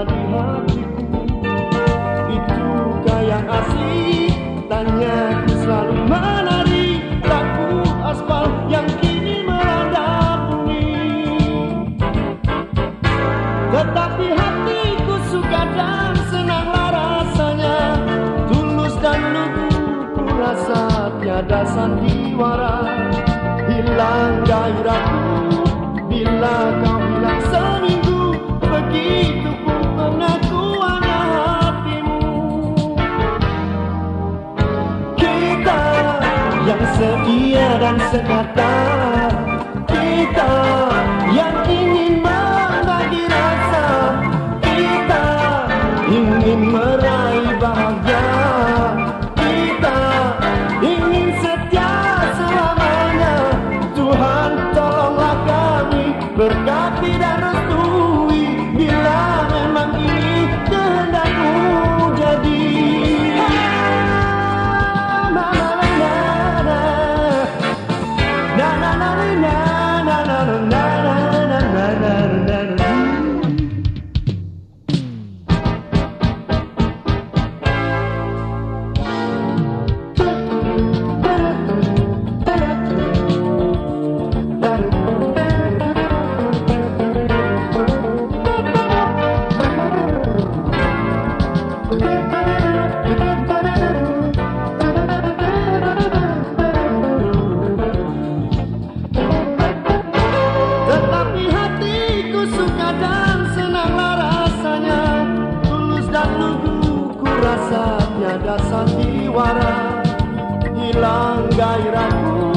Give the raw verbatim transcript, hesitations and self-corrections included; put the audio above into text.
di hatiku. Itukah yang asli? Tanyaku selalu menari. Lagu aspal yang kini melanda bumi. Tetapi hatiku suka dan senanglah rasanya. Tulus dan lugu ku rasa tiada sandiwara. Hilang gairahku bila kau hilang seminggu. Begitu pun pengakuannya hatimu. Kita yang setia dan sekata, kita yang ingin membagi rasa, kita ingin meraih bahagia, kita ingin setia selamanya. Tuhan tolonglah kami, berkati dan restui bila memang ini kehendakmu jadi. Na na na na na na na na na na na na na. Tetapi hatiku suka dan senanglah rasanya. Tulus dan lugu ku rasa tiada sandiwara. Hilang gairahku